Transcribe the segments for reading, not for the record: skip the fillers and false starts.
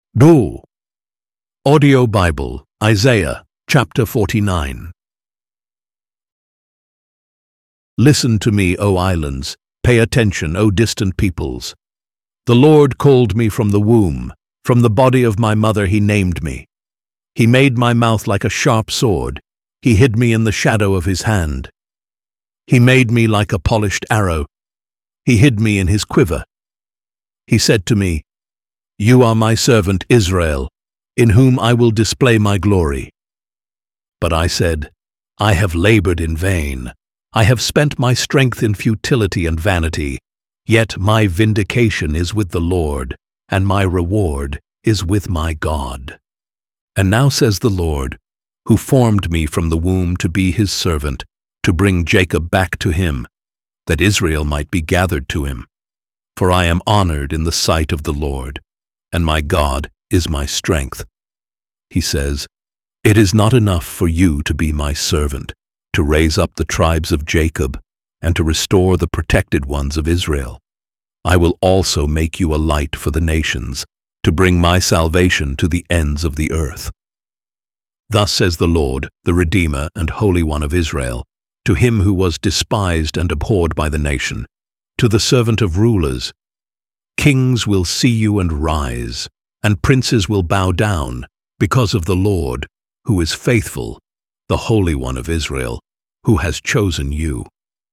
Go! Audio Bible, Isaiah, chapter 49. Listen to me, O islands. Pay attention, O distant peoples. The Lord called me from the womb. From the body of my mother he named me. He made my mouth like a sharp sword. He hid me in the shadow of his hand. He made me like a polished arrow. He hid me in his quiver. He said to me, "You are my servant Israel, in whom I will display my glory." But I said, "I have labored in vain. I have spent my strength in futility and vanity. Yet my vindication is with the Lord, and my reward is with my God." And now says the Lord, who formed me from the womb to be his servant, to bring Jacob back to him, that Israel might be gathered to him. For I am honored in the sight of the Lord, and my God is my strength. He says, "It is not enough for you to be my servant, to raise up the tribes of Jacob, and to restore the protected ones of Israel. I will also make you a light for the nations, to bring my salvation to the ends of the earth." Thus says the Lord, the Redeemer and Holy One of Israel, to him who was despised and abhorred by the nation, to the servant of rulers: "Kings will see you and rise, and princes will bow down, because of the Lord, who is faithful, the Holy One of Israel, who has chosen you."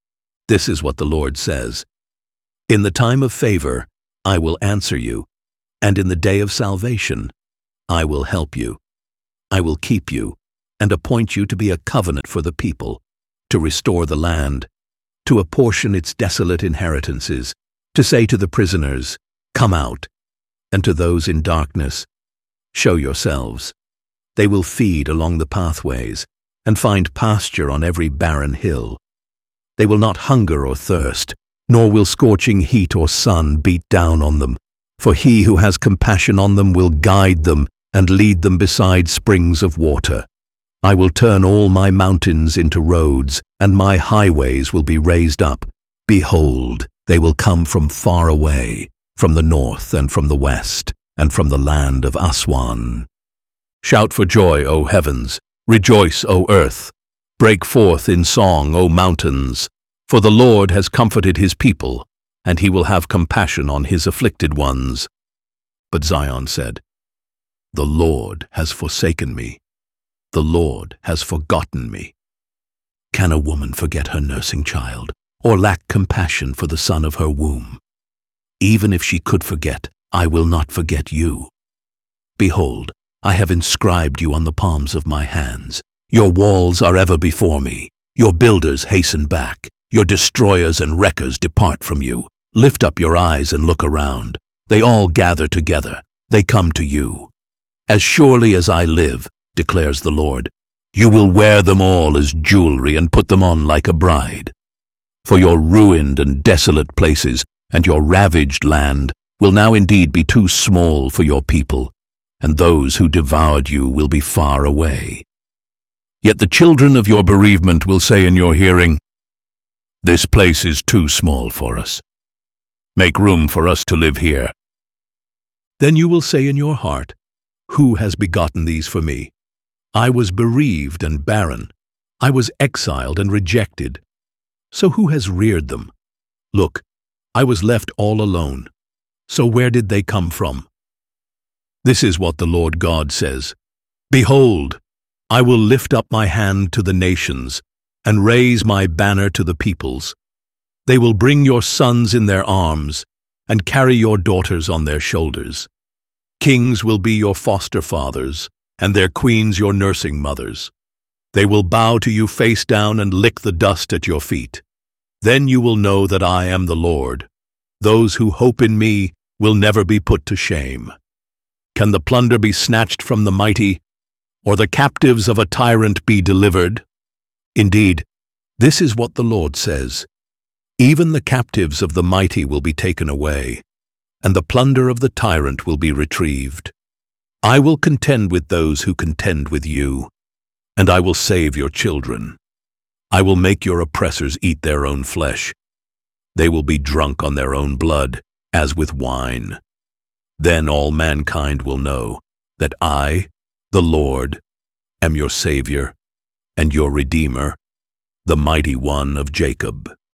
This is what the Lord says: "In the time of favor I will answer you, and in the day of salvation I will help you. I will keep you, and appoint you to be a covenant for the people, to restore the land, to apportion its desolate inheritances, to say to the prisoners, 'Come out,' and to those in darkness, 'Show yourselves.' They will feed along the pathways, and find pasture on every barren hill. They will not hunger or thirst, nor will scorching heat or sun beat down on them. For he who has compassion on them will guide them and lead them beside springs of water. I will turn all my mountains into roads, and my highways will be raised up. Behold, they will come from far away, from the north and from the west, and from the land of Aswan. Shout for joy, O heavens! Rejoice, O earth! Break forth in song, O mountains! For the Lord has comforted his people, and he will have compassion on his afflicted ones." But Zion said, "The Lord has forsaken me. The Lord has forgotten me." Can a woman forget her nursing child, or lack compassion for the son of her womb? Even if she could forget, I will not forget you. Behold, I have inscribed you on the palms of my hands. Your walls are ever before me. Your builders hasten back. Your destroyers and wreckers depart from you. Lift up your eyes and look around. They all gather together. They come to you. As surely as I live, declares the Lord, you will wear them all as jewelry and put them on like a bride. For your ruined and desolate places and your ravaged land will now indeed be too small for your people, and those who devoured you will be far away. Yet the children of your bereavement will say in your hearing, "This place is too small for us. Make room for us to live here." Then you will say in your heart, "Who has begotten these for me? I was bereaved and barren. I was exiled and rejected. So who has reared them? Look, I was left all alone. So where did they come from?" This is what the Lord God says: "Behold, I will lift up my hand to the nations, and raise my banner to the peoples. They will bring your sons in their arms, and carry your daughters on their shoulders. Kings will be your foster fathers, and their queens your nursing mothers. They will bow to you face down and lick the dust at your feet. Then you will know that I am the Lord. Those who hope in me will never be put to shame. Can the plunder be snatched from the mighty, or the captives of a tyrant be delivered? Indeed, this is what the Lord says: even the captives of the mighty will be taken away, and the plunder of the tyrant will be retrieved. I will contend with those who contend with you, and I will save your children. I will make your oppressors eat their own flesh. They will be drunk on their own blood, as with wine. Then all mankind will know that I, the Lord, am your Savior and your Redeemer, the Mighty One of Jacob.